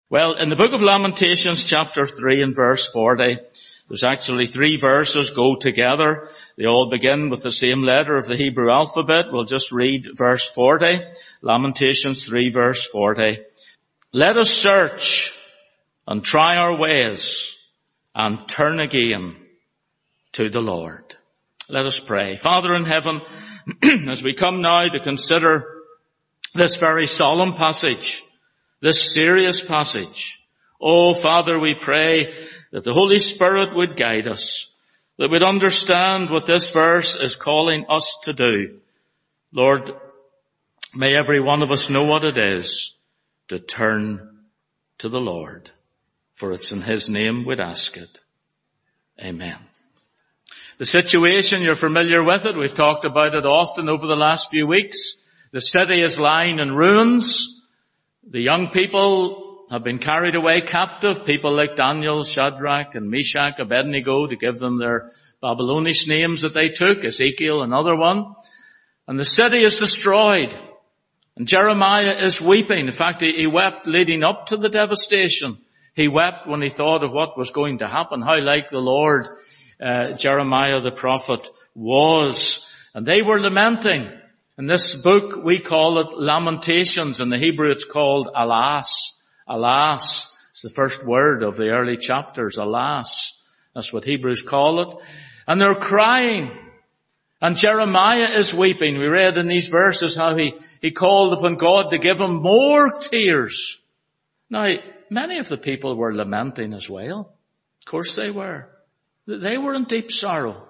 Well, in the book of Lamentations, chapter 3 and verse 40, there's actually 3 verses go together. They all begin with the same letter of the Hebrew alphabet. We'll just read verse 40. Lamentations 3 verse 40. Let us search and try our ways and turn again to the Lord. Let us pray. Father in heaven, as we come now to consider this very solemn passage, this serious passage, oh Father, we pray that the Holy Spirit would guide us, that we'd understand what this verse is calling us to do. Lord, may every one of us know what it is to turn to the Lord, for it's in His name we'd ask it. Amen. The situation, you're familiar with it. We've talked about it often over the last few weeks. The city is lying in ruins. The young people have been carried away captive. People like Daniel, Shadrach, and Meshach, Abednego, to give them their Babylonish names that they took, Ezekiel, another one. And the city is destroyed. And Jeremiah is weeping. In fact, he wept leading up to the devastation. He wept when he thought of what was going to happen, how like the Lord Jeremiah the prophet was. And they were lamenting. In this book, we call it Lamentations. In the Hebrew, it's called Alas. Alas. It's the first word of the early chapters. Alas. That's what Hebrews call it. And they're crying. And Jeremiah is weeping. We read in these verses how he called upon God to give him more tears. Now, many of the people were lamenting as well. Of course they were. They were in deep sorrow.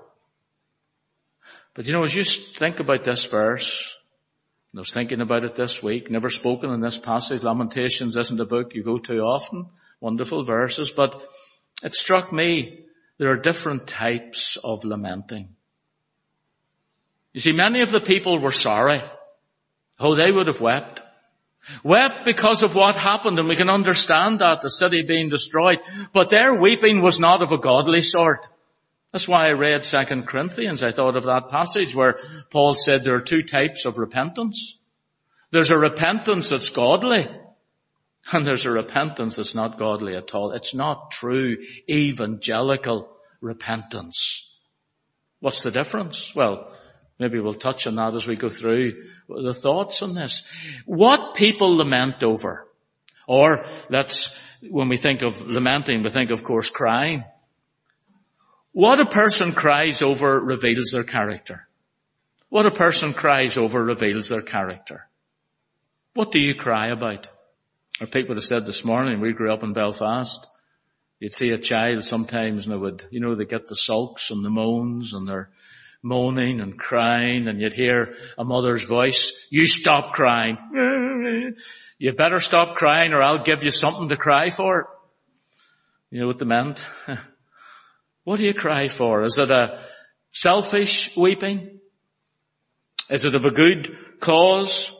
But as you think about this verse, and I was thinking about it this week, never spoken in this passage. Lamentations isn't a book you go to often. Wonderful verses. But it struck me there are different types of lamenting. You see, many of the people were sorry. Oh, they would have wept. Wept because of what happened, and we can understand that, the city being destroyed. But their weeping was not of a godly sort. That's why I read 2 Corinthians. I thought of that passage where Paul said there are 2 types of repentance. There's a repentance that's godly, and there's a repentance that's not godly at all. It's not true evangelical repentance. What's the difference? Well, maybe we'll touch on that as we go through the thoughts on this. What people lament over, or when we think of lamenting, we think, of course, crying. What a person cries over reveals their character. What a person cries over reveals their character. What do you cry about? Or people would have said this morning, we grew up in Belfast, you'd see a child sometimes and they get the sulks and the moans and they're moaning and crying, and you'd hear a mother's voice, you stop crying. You better stop crying or I'll give you something to cry for. You know what they meant? What do you cry for? Is it a selfish weeping? Is it of a good cause?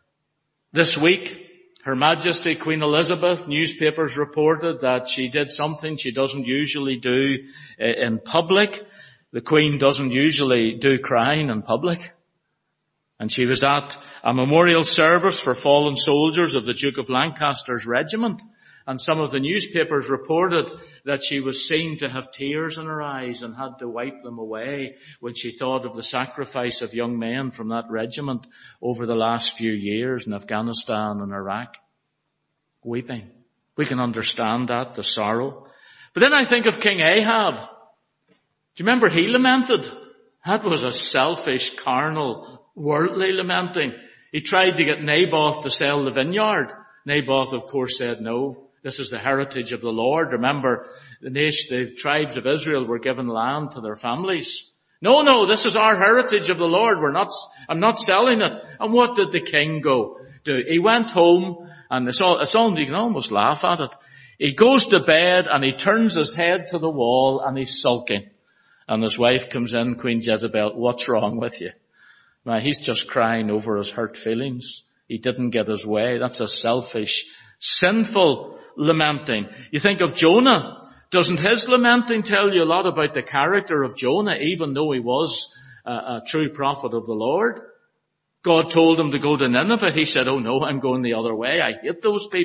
This week, Her Majesty Queen Elizabeth, newspapers reported that she did something she doesn't usually do in public. The Queen doesn't usually do crying in public. And she was at a memorial service for fallen soldiers of the Duke of Lancaster's regiment. And some of the newspapers reported that she was seen to have tears in her eyes and had to wipe them away when she thought of the sacrifice of young men from that regiment over the last few years in Afghanistan and Iraq. Weeping. We can understand that, the sorrow. But then I think of King Ahab. Do you remember he lamented? That was a selfish, carnal, worldly lamenting. He tried to get Naboth to sell the vineyard. Naboth, of course, said no. This is the heritage of the Lord. Remember, the tribes of Israel were given land to their families. No, this is our heritage of the Lord. I'm not selling it. And what did the king do? He went home, and you can almost laugh at it. He goes to bed and he turns his head to the wall and he's sulking. And his wife comes in, Queen Jezebel, what's wrong with you? Now, he's just crying over his hurt feelings. He didn't get his way. That's a selfish, sinful lamenting. You think of Jonah. Doesn't his lamenting tell you a lot about the character of Jonah, even though he was a true prophet of the Lord? God told him to go to Nineveh. He said, oh no, I'm going the other way. I hate those people.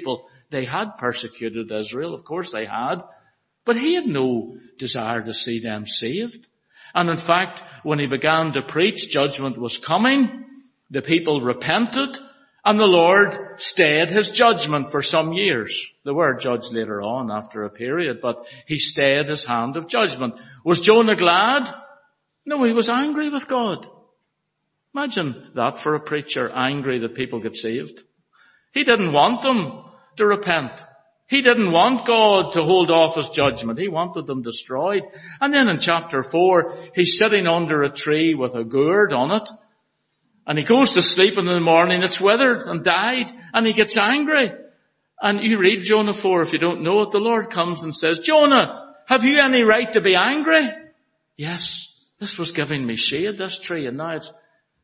They had persecuted Israel, of course they had, but he had no desire to see them saved. And in fact, when he began to preach, judgment was coming, the people repented, and the Lord stayed his judgment for some years. The word judge later on after a period, but he stayed his hand of judgment. Was Jonah glad? No, he was angry with God. Imagine that for a preacher, angry that people get saved. He didn't want them to repent. He didn't want God to hold off his judgment. He wanted them destroyed. And then in chapter 4, he's sitting under a tree with a gourd on it. And he goes to sleep and in the morning it's withered and died. And he gets angry. And you read Jonah 4 if you don't know it. The Lord comes and says, Jonah, have you any right to be angry? Yes, this was giving me shade, this tree, and now it's...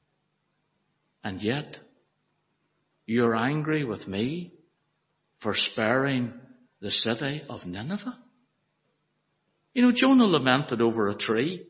And yet, you're angry with me for sparing the city of Nineveh? You know, Jonah lamented over a tree,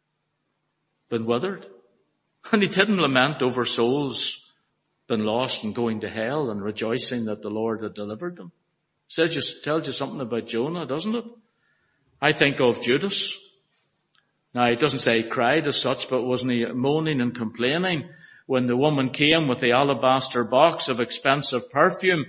been withered. And he didn't lament over souls been lost and going to hell and rejoicing that the Lord had delivered them. Tells you something about Jonah, doesn't it? I think of Judas. Now, it doesn't say he cried as such, but wasn't he moaning and complaining when the woman came with the alabaster box of expensive perfume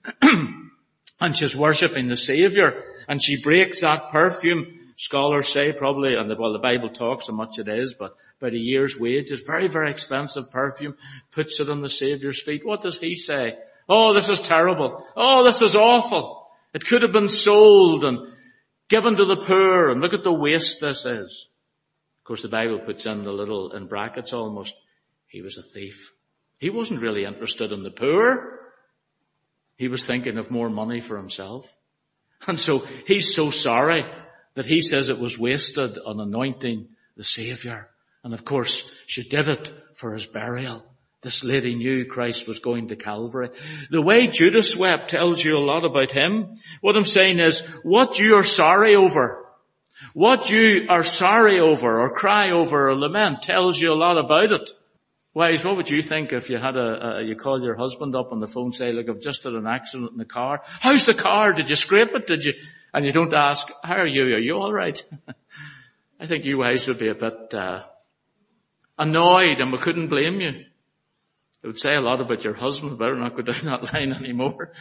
and she's worshipping the Savior and she breaks that perfume, scholars say probably, and the Bible talks how much it is, but about a year's wages, very, very expensive perfume, puts it on the Saviour's feet. What does he say? Oh, this is terrible. Oh, this is awful. It could have been sold and given to the poor, and look at the waste this is. Of course, the Bible puts in the little, in brackets almost, he was a thief. He wasn't really interested in the poor. He was thinking of more money for himself. And so he's so sorry that he says it was wasted on anointing the Savior. And of course, she did it for his burial. This lady knew Christ was going to Calvary. The way Judas wept tells you a lot about him. What I'm saying is, what you are sorry over, what you are sorry over or cry over or lament tells you a lot about it. Wives, what would you think if you had you call your husband up on the phone, say, look, I've just had an accident in the car. How's the car? Did you scrape it? Did you? And you don't ask, how are you? Are you all right? I think you wives would be a bit annoyed, and we couldn't blame you. It would say a lot about your husband. Better not go down that line anymore.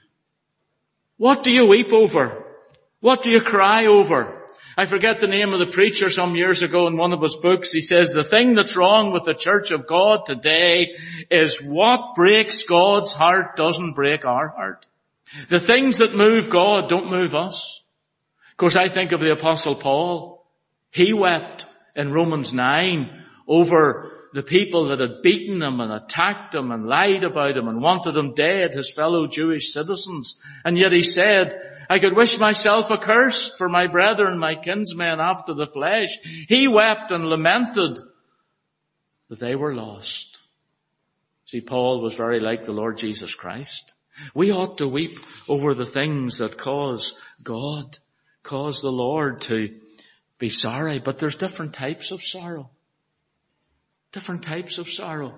What do you weep over? What do you cry over? I forget the name of the preacher some years ago in one of his books. He says, the thing that's wrong with the Church of God today is what breaks God's heart doesn't break our heart. The things that move God don't move us. Of course, I think of the Apostle Paul. He wept in Romans 9 over the people that had beaten him and attacked him and lied about him and wanted him dead, his fellow Jewish citizens. And yet he said, I could wish myself accursed for my brethren, my kinsmen after the flesh. He wept and lamented that they were lost. See, Paul was very like the Lord Jesus Christ. We ought to weep over the things that cause the Lord to be sorry. But there's different types of sorrow. Different types of sorrow.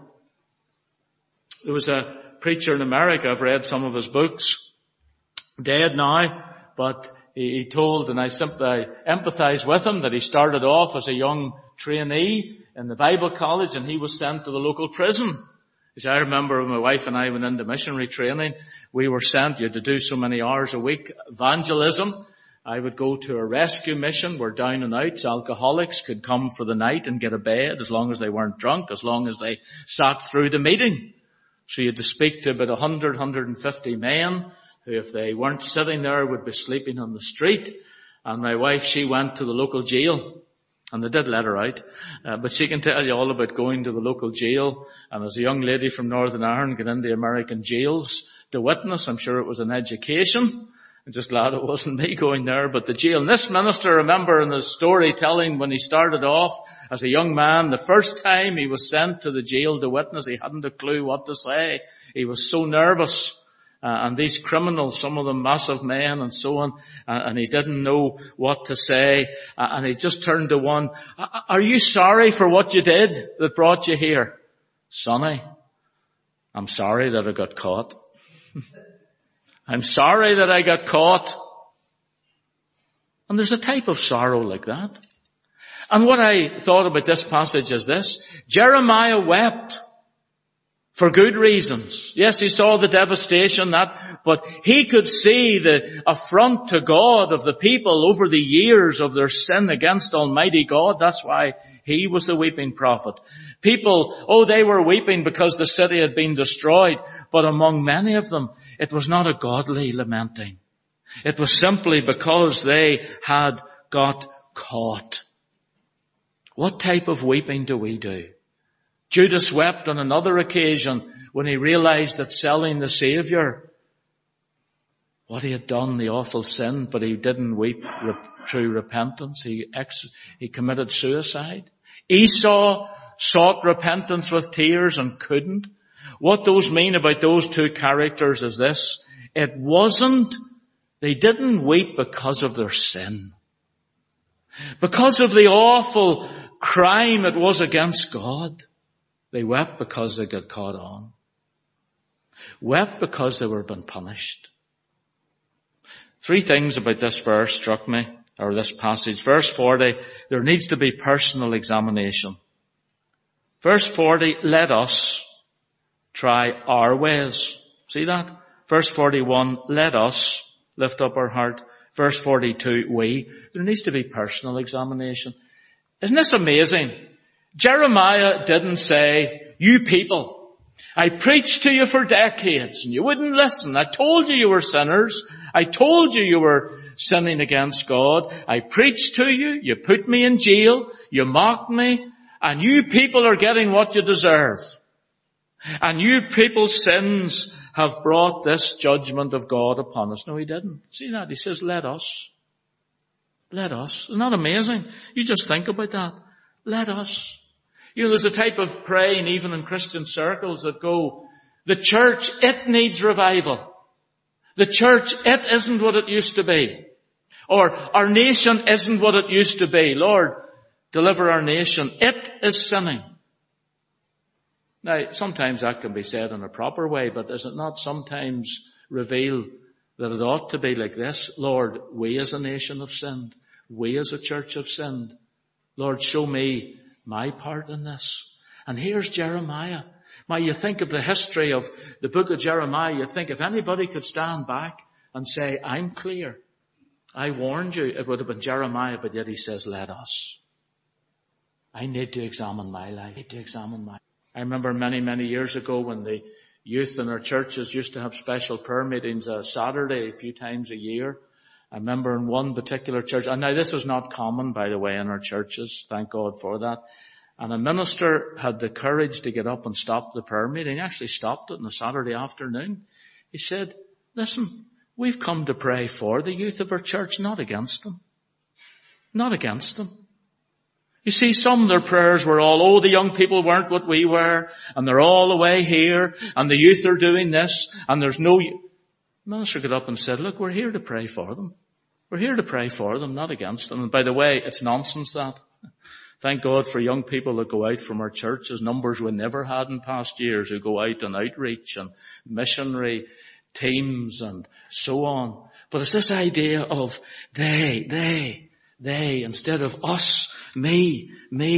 There was a preacher in America, I've read some of his books, dead now, but he told, and I empathize with him, that he started off as a young trainee in the Bible college and he was sent to the local prison. As I remember when my wife and I went into missionary training, we were sent, you had to do so many hours a week, evangelism. I would go to a rescue mission where down and outs, alcoholics could come for the night and get a bed as long as they weren't drunk, as long as they sat through the meeting. So you had to speak to about 150 men who, if they weren't sitting there, would be sleeping on the street. And my wife, she went to the local jail. And they did let her out. But she can tell you all about going to the local jail. And as a young lady from Northern Ireland got into American jails to witness, I'm sure it was an education. I'm just glad it wasn't me going there, but the jail. And this minister, remember in his storytelling when he started off as a young man, the first time he was sent to the jail to witness, he hadn't a clue what to say. He was so nervous. And these criminals, some of them massive men and so on, and he didn't know what to say. And he just turned to one, are you sorry for what you did that brought you here? Sonny, I'm sorry that I got caught. I'm sorry that I got caught. And there's a type of sorrow like that. And what I thought about this passage is this. Jeremiah wept for good reasons. Yes, he saw the devastation, but he could see the affront to God of the people over the years of their sin against Almighty God. That's why he was the weeping prophet. People, they were weeping because the city had been destroyed, but among many of them, it was not a godly lamenting. It was simply because they had got caught. What type of weeping do we do? Judas wept on another occasion when he realized that selling the Savior, what he had done, the awful sin, but he didn't weep through repentance. He committed suicide. Esau sought repentance with tears and couldn't. What those mean about those two characters is this. They didn't weep because of their sin. Because of the awful crime it was against God. They wept because they got caught on. Wept because they were being punished. 3 things about this verse struck me, or this passage. Verse 40, there needs to be personal examination. Verse 40, let us try our ways. See that? Verse 41, let us lift up our heart. Verse 42, we. There needs to be personal examination. Isn't this amazing? Jeremiah didn't say, you people, I preached to you for decades and you wouldn't listen. I told you were sinners. I told you were sinning against God. I preached to you. You put me in jail. You mocked me. And you people are getting what you deserve. And you people's sins have brought this judgment of God upon us. No, he didn't. See that? He says, let us. Let us. Isn't that amazing? You just think about that. Let us. There's a type of praying even in Christian circles that go, the church, it needs revival. The church, it isn't what it used to be. Or our nation isn't what it used to be. Lord, deliver our nation. It is sinning. Now, sometimes that can be said in a proper way, but does it not sometimes reveal that it ought to be like this? Lord, we as a nation have sinned. We as a church have sinned. Lord, show me my part in this. And here's Jeremiah. Now, you think of the history of the book of Jeremiah, you think if anybody could stand back and say, I'm clear. I warned you, it would have been Jeremiah, but yet he says, let us. I need to examine my life. I remember many, many years ago when the youth in our churches used to have special prayer meetings on Saturday a few times a year. I remember in one particular church, and now this was not common, by the way, in our churches, thank God for that. And a minister had the courage to get up and stop the prayer meeting. He actually stopped it on a Saturday afternoon. He said, listen, we've come to pray for the youth of our church, not against them. Not against them. You see, some of their prayers were all, the young people weren't what we were, and they're all away here, and the youth are doing this, and there's no... The minister got up and said, look, we're here to pray for them. We're here to pray for them, not against them. And by the way, it's nonsense that. Thank God for young people that go out from our churches, numbers we never had in past years, who go out on outreach and missionary teams and so on. But it's this idea of they, instead of us, me.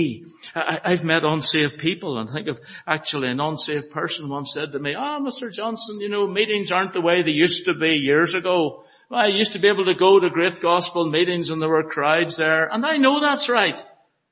I've met unsaved people, and think of actually an unsaved person once said to me, Mr. Johnson, meetings aren't the way they used to be years ago. I used to be able to go to great gospel meetings and there were crowds there, and I know that's right.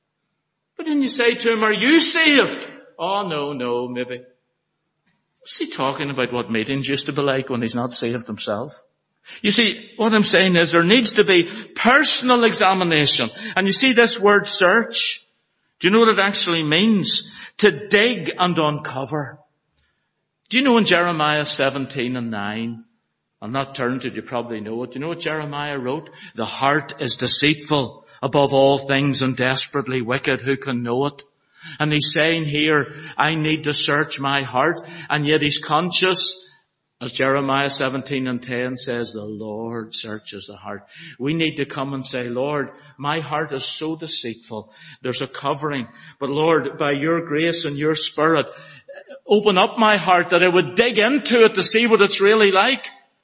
But then you say to him, are you saved? Oh, no, maybe. What's he talking about what meetings used to be like when he's not saved himself? You see, what I'm saying is there needs to be personal examination. And you see this word search. Do you know what it actually means? To dig and uncover. Do you know in Jeremiah 17:9, I'll not turn to it, you probably know it. Do you know what Jeremiah wrote? The heart is deceitful above all things and desperately wicked. Who can know it? And he's saying here, I need to search my heart. And yet he's conscious, as Jeremiah 17:10 says, the Lord searches the heart. We need to come and say, Lord, my heart is so deceitful. There's a covering. But Lord, by your grace and your Spirit, open up my heart that I would dig into it to see what it's really like.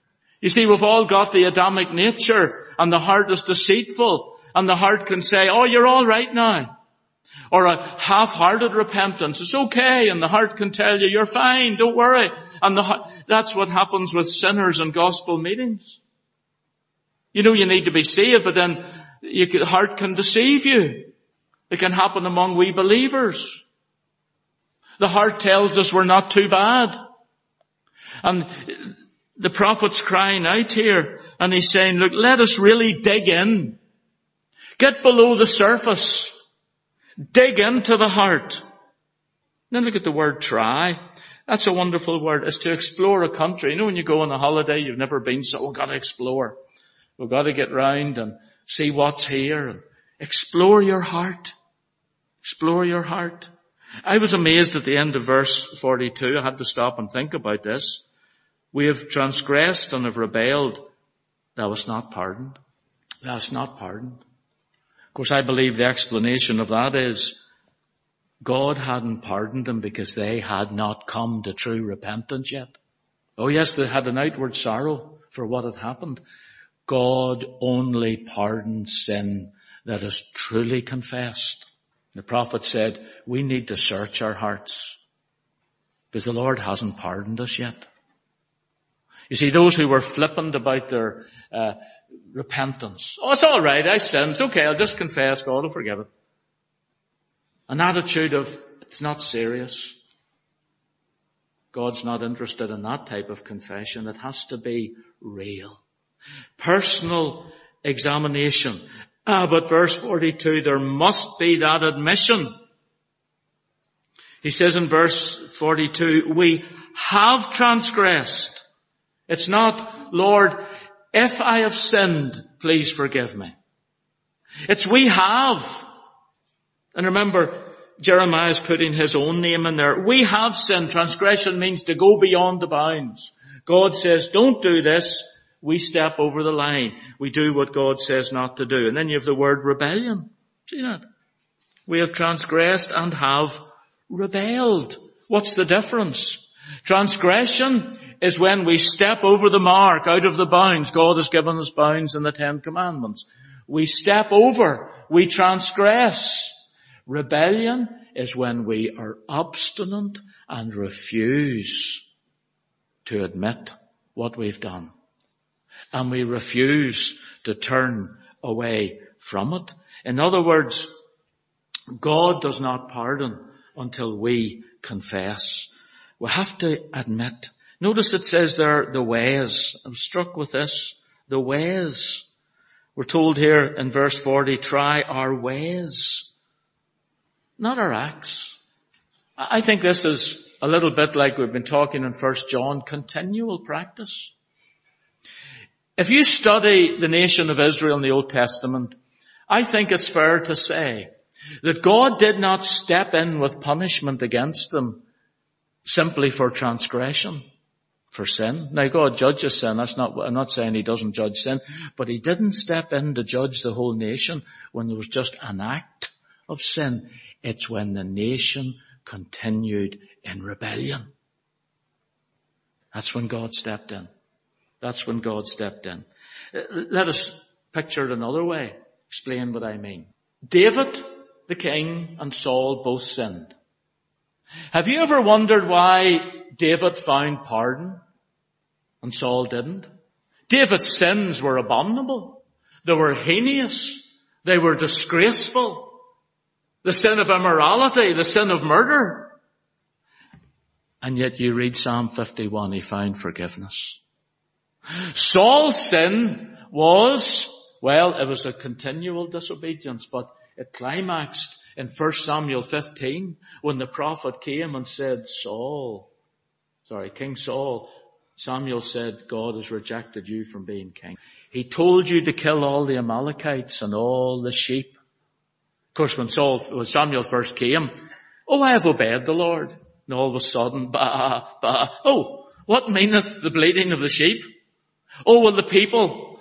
You see, we've all got the Adamic nature, and the heart is deceitful, and the heart can say, oh, you're all right now. Or a half-hearted repentance. It's okay, and the heart can tell you, you're fine, don't worry. And that's what happens with sinners in gospel meetings. You know you need to be saved, but then the heart can deceive you. It can happen among wee believers. The heart tells us we're not too bad. And the prophet's crying out here, and he's saying, look, let us really dig in. Get below the surface. Dig into the heart. Then look at the word try. That's a wonderful word. It's to explore a country. You know when you go on a holiday, you've never been, so we've got to explore. We've got to get round and see what's here. And explore your heart. Explore your heart. I was amazed at the end of verse 42. I had to stop and think about this. We have transgressed and have rebelled. Thou wast not pardoned. Thou wast not pardoned. Of course, I believe the explanation of that is God hadn't pardoned them because they had not come to true repentance yet. Oh yes, they had an outward sorrow for what had happened. God only pardons sin that is truly confessed. The prophet said, we need to search our hearts because the Lord hasn't pardoned us yet. You see, those who were flippant about their repentance. Oh, it's all right, I sinned. It's okay, I'll just confess. God will forgive it. An attitude of, it's not serious. God's not interested in that type of confession. It has to be real. Personal examination. But verse 42, there must be that admission. He says in verse 42, we have transgressed. It's not, Lord, if I have sinned, please forgive me. It's we have. And remember, Jeremiah's putting his own name in there. We have sinned. Transgression means to go beyond the bounds. God says, don't do this. We step over the line. We do what God says not to do. And then you have the word rebellion. See that? We have transgressed and have rebelled. What's the difference? Transgression is when we step over the mark, out of the bounds. God has given us bounds in the 10 Commandments. We step over. We transgress. Rebellion is when we are obstinate and refuse to admit what we've done. And we refuse to turn away from it. In other words, God does not pardon until we confess. We have to admit. Notice it says there, the ways. I'm struck with this. The ways. We're told here in verse 40, try our ways. Not our acts. I think this is a little bit like we've been talking in 1 John, continual practice. If you study the nation of Israel in the Old Testament, I think it's fair to say that God did not step in with punishment against them simply for transgression, for sin. Now God judges sin. I'm not saying he doesn't judge sin, but he didn't step in to judge the whole nation when there was just an act of sin. It's when the nation continued in rebellion. That's when God stepped in. That's when God stepped in. Let us picture it another way. Explain what I mean. David, the king, and Saul both sinned. Have you ever wondered why David found pardon and Saul didn't? David's sins were abominable. They were heinous. They were disgraceful. The sin of immorality, the sin of murder. And yet you read Psalm 51, he found forgiveness. Saul's sin was, well, it was a continual disobedience, but it climaxed in 1 Samuel 15 when the prophet came and said, King Saul, Samuel said, God has rejected you from being king. He told you to kill all the Amalekites and all the sheep. Of course, when Samuel first came, I have obeyed the Lord. And all of a sudden, oh, what meaneth the bleating of the sheep? Oh, well, the people,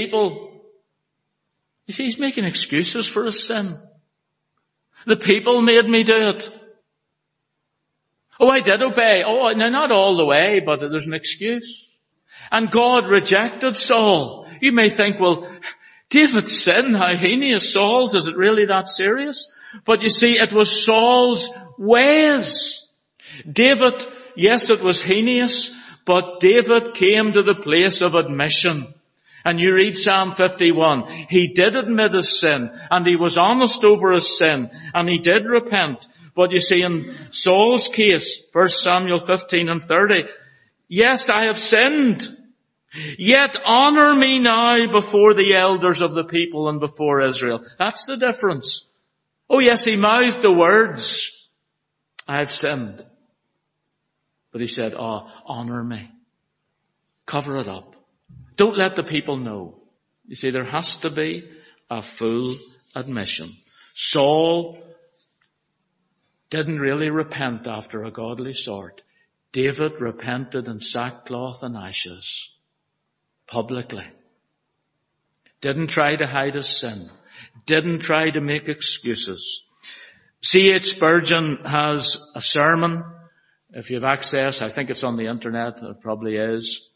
you see, he's making excuses for his sin. The people made me do it. Oh, I did obey. Oh, now not all the way, but there's an excuse. And God rejected Saul. You may think, well, David's sin, how heinous. Saul's, is it really that serious? But you see, it was Saul's ways. David, yes, it was heinous, but David came to the place of admission. And you read Psalm 51. He did admit his sin, and he was honest over his sin, and he did repent. But you see, in Saul's case, 1 Samuel 15 and 30, yes, I have sinned. Yet honor me now before the elders of the people and before Israel. That's the difference. Oh yes, he mouthed the words, I have sinned. But he said, honor me. Cover it up. Don't let the people know. You see, there has to be a full admission. Saul didn't really repent after a godly sort. David repented in sackcloth and ashes. Publicly. Didn't try to hide his sin. Didn't try to make excuses. C.H. Spurgeon has a sermon. If you have access, I think it's on the internet. It probably is.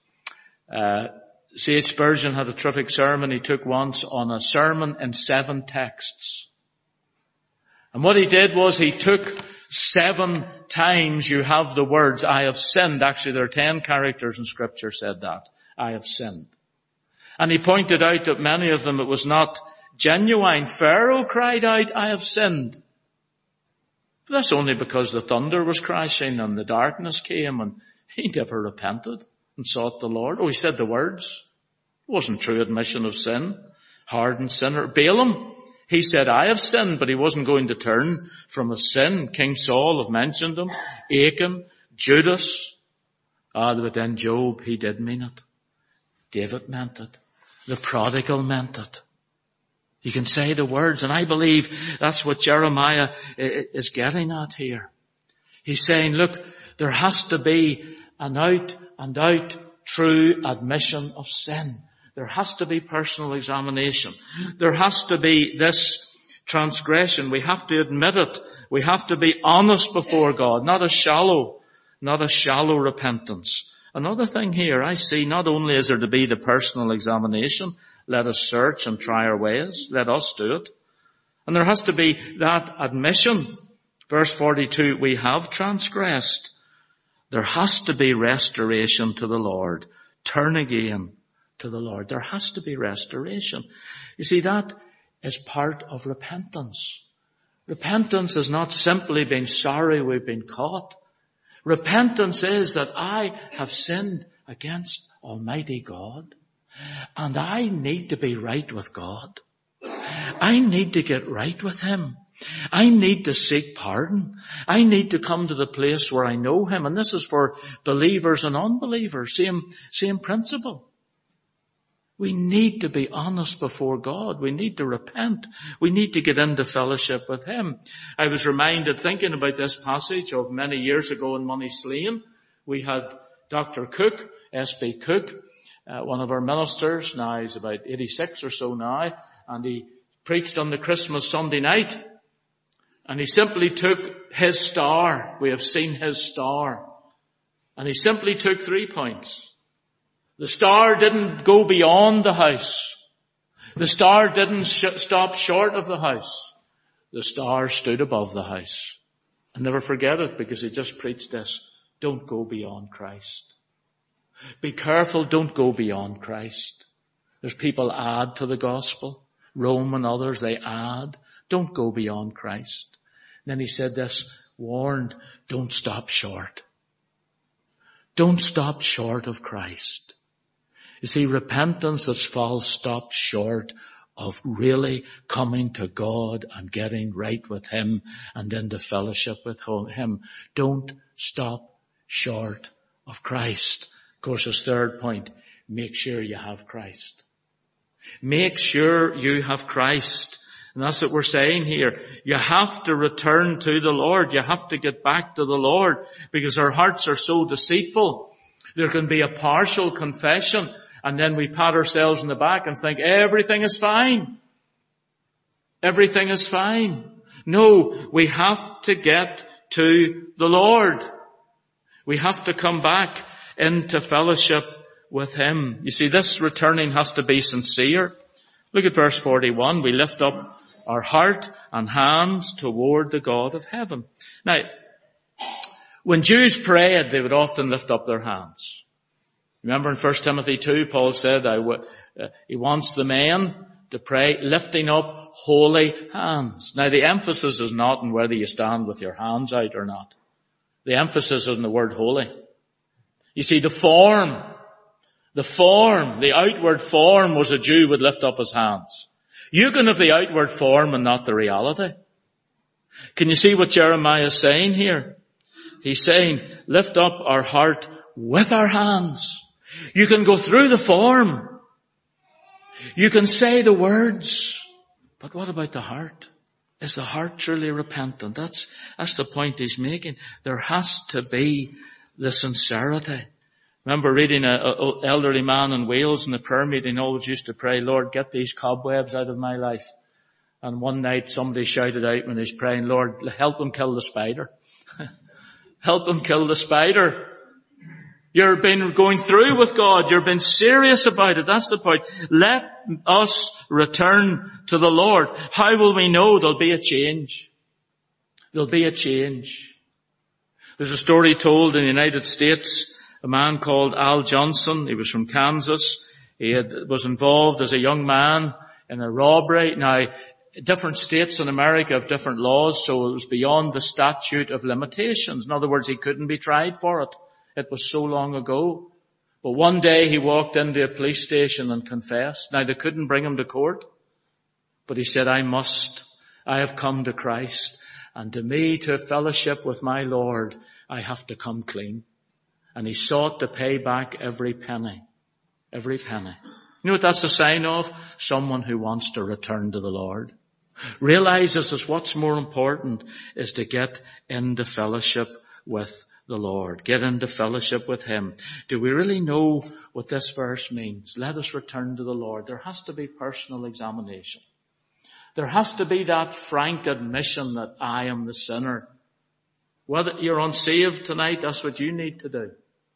C.H. Spurgeon had a terrific sermon he took once on a sermon in 7 texts. And what he did was he took 7 times you have the words, I have sinned. Actually, there are 10 characters in Scripture said that. I have sinned. And he pointed out that many of them it was not genuine. Pharaoh cried out, I have sinned. But that's only because the thunder was crashing and the darkness came and he never repented and sought the Lord. Oh, he said the words. It wasn't true admission of sin. Hardened sinner. Balaam, he said, I have sinned, but he wasn't going to turn from his sin. King Saul have mentioned him. Achan, Judas. But then Job, he did mean it. David meant it. The prodigal meant it. You can say the words, and I believe that's what Jeremiah is getting at here. He's saying, look, there has to be an out and out true admission of sin. There has to be personal examination. There has to be this transgression. We have to admit it. We have to be honest before God, not a shallow repentance. Another thing here I see, not only is there to be the personal examination, let us search and try our ways, let us do it. And there has to be that admission. Verse 42, we have transgressed. There has to be restoration to the Lord. Turn again to the Lord. There has to be restoration. You see, that is part of repentance. Repentance is not simply being sorry we've been caught. Repentance is that I have sinned against Almighty God, and I need to be right with God. I need to get right with Him. I need to seek pardon. I need to come to the place where I know Him, and this is for believers and unbelievers. Same principle. We need to be honest before God. We need to repent. We need to get into fellowship with Him. I was reminded, thinking about this passage, of many years ago in Monysleen. We had Dr. Cook, S.B. Cook, one of our ministers. Now he's about 86 or so now. And he preached on the Christmas Sunday night. And he simply took his star. We have seen his star. And he simply took 3 points. The star didn't go beyond the house. The star didn't stop short of the house. The star stood above the house. I'll never forget it, because he just preached this. Don't go beyond Christ. Be careful, don't go beyond Christ. There's people add to the gospel. Rome and others, they add. Don't go beyond Christ. And then he said this, warned, don't stop short. Don't stop short of Christ. You see, repentance that's false stops short of really coming to God and getting right with Him and into fellowship with Him. Don't stop short of Christ. Of course, his third point, make sure you have Christ. Make sure you have Christ. And that's what we're saying here. You have to return to the Lord. You have to get back to the Lord, because our hearts are so deceitful. There can be a partial confession, and then we pat ourselves in the back and think everything is fine. Everything is fine. No, we have to get to the Lord. We have to come back into fellowship with him. You see, this returning has to be sincere. Look at verse 41. We lift up our heart and hands toward the God of heaven. Now, when Jews prayed, they would often lift up their hands. Remember in 1 Timothy 2, Paul said he wants the men to pray lifting up holy hands. Now, the emphasis is not on whether you stand with your hands out or not. The emphasis is on the word holy. You see, the outward form was a Jew would lift up his hands. You can have the outward form and not the reality. Can you see what Jeremiah is saying here? He's saying, lift up our heart with our hands. You can go through the form. You can say the words. But what about the heart? Is the heart truly repentant? That's the point he's making. There has to be the sincerity. Remember reading an elderly man in Wales in the prayer meeting always used to pray, Lord, get these cobwebs out of my life. And one night somebody shouted out when he's praying, Lord, help him kill the spider. Help him kill the spider. You've been going through with God. You've been serious about it. That's the point. Let us return to the Lord. How will we know? There'll be a change. There'll be a change. There's a story told in the United States. A man called Al Johnson. He was from Kansas. He was involved as a young man in a robbery. Now, different states in America have different laws, so it was beyond the statute of limitations. In other words, he couldn't be tried for it. It was so long ago. But one day he walked into a police station and confessed. Now, they couldn't bring him to court, but he said, I have come to Christ, and to me, to fellowship with my Lord, I have to come clean. And he sought to pay back every penny. Every penny. You know what that's a sign of? Someone who wants to return to the Lord. Realizes that what's more important is to get into fellowship with the Lord. Get into fellowship with him. Do we really know what this verse means? Let us return to the Lord. There has to be personal examination. There has to be that frank admission that I am the sinner. Whether you're unsaved tonight, that's what you need to do.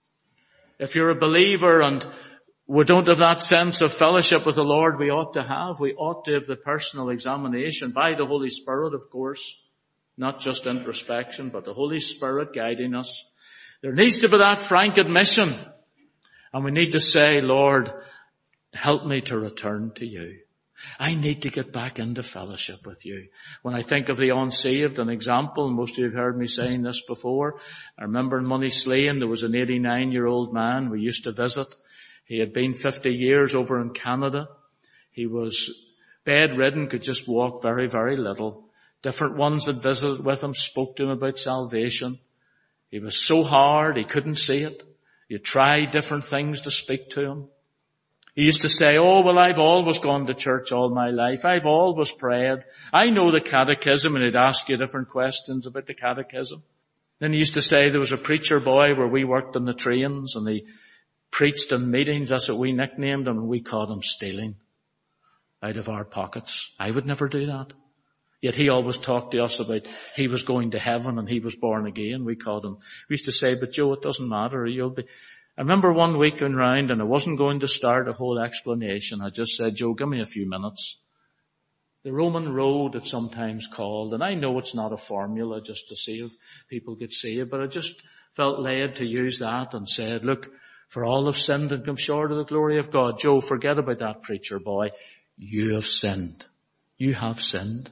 If you're a believer and we don't have that sense of fellowship with the Lord we ought to have the personal examination by the Holy Spirit, of course. Not just introspection, but the Holy Spirit guiding us. There needs to be that frank admission. And we need to say, Lord, help me to return to you. I need to get back into fellowship with you. When I think of the unsaved, an example, most of you have heard me saying this before. I remember in Moneyslane, there was an 89-year-old man we used to visit. He had been 50 years over in Canada. He was bedridden, could just walk very, very little. Different ones that visited with him spoke to him about salvation. He was so hard, he couldn't see it. You tried different things to speak to him. He used to say, oh, well, I've always gone to church all my life. I've always prayed. I know the catechism, and he'd ask you different questions about the catechism. Then he used to say there was a preacher boy where we worked on the trains, and he preached in meetings. That's what we nicknamed him, and we called him stealing out of our pockets. I would never do that. Yet he always talked to us about he was going to heaven and he was born again. We used to say, but Joe, it doesn't matter. I remember one week going round and I wasn't going to start a whole explanation. I just said, Joe, give me a few minutes. The Roman road, it's sometimes called, and I know it's not a formula just to see if people get saved, but I just felt led to use that and said, look, for all have sinned and come short of the glory of God. Joe, forget about that preacher boy. You have sinned. You have sinned.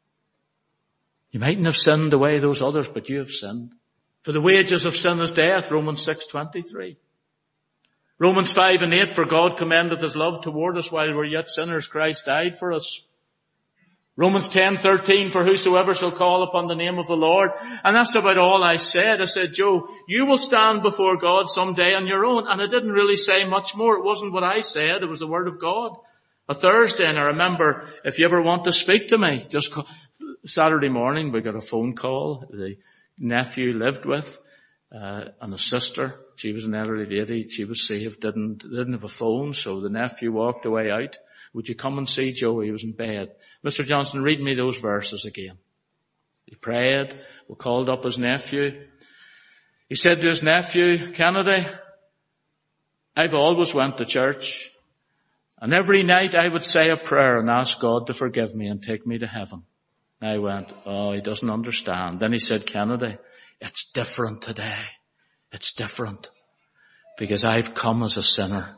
You mightn't have sinned the way those others, but you have sinned. For the wages of sin is death, Romans 6:23. Romans 5:8, for God commendeth his love toward us while we're yet sinners, Christ died for us. Romans 10:13, for whosoever shall call upon the name of the Lord. And that's about all I said. I said, Joe, you will stand before God someday on your own. And I didn't really say much more. It wasn't what I said. It was the Word of God. A Thursday, and I remember, if you ever want to speak to me, just call. Saturday morning, we got a phone call. The nephew lived with, and a sister. She was an elderly lady. She was saved, didn't have a phone, so the nephew walked away out. Would you come and see Joe? He was in bed. Mr. Johnson, read me those verses again. He prayed. We called up his nephew. He said to his nephew, Kennedy, I've always went to church, and every night I would say a prayer and ask God to forgive me and take me to heaven. And I went, oh, he doesn't understand. Then he said, Kennedy, it's different today. It's different. Because I've come as a sinner.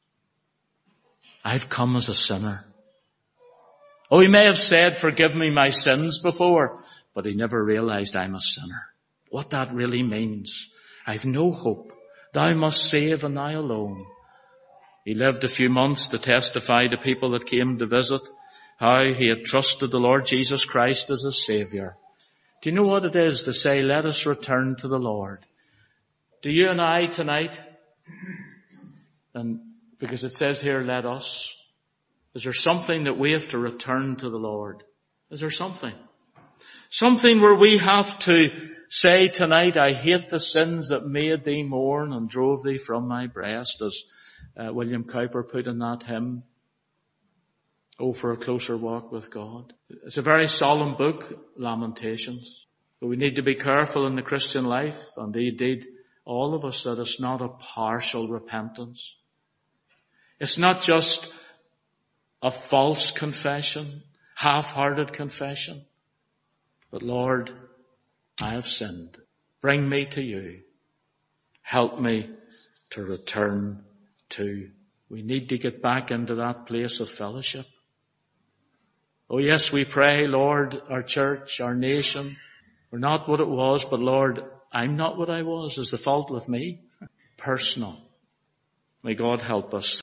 I've come as a sinner. Oh, he may have said, forgive me my sins before, but he never realized I'm a sinner. What that really means. I've no hope. Thou must save and thou alone. He lived a few months to testify to people that came to visit how he had trusted the Lord Jesus Christ as his Saviour. Do you know what it is to say, let us return to the Lord? Do you and I tonight, and because it says here, let us, is there something that we have to return to the Lord? Is there something? Something where we have to say tonight, I hate the sins that made thee mourn and drove thee from my breast, as William Cowper put in that hymn, Oh, for a closer walk with God. It's a very solemn book, Lamentations. But we need to be careful in the Christian life, and indeed all of us, that it's not a partial repentance. It's not just a false confession, half-hearted confession. But Lord, I have sinned. Bring me to you. Help me to return to. We need to get back into that place of fellowship. Oh yes, we pray, Lord, our church, our nation, we're not what it was, but Lord, I'm not what I was. Is the fault with me? Personal. May God help us.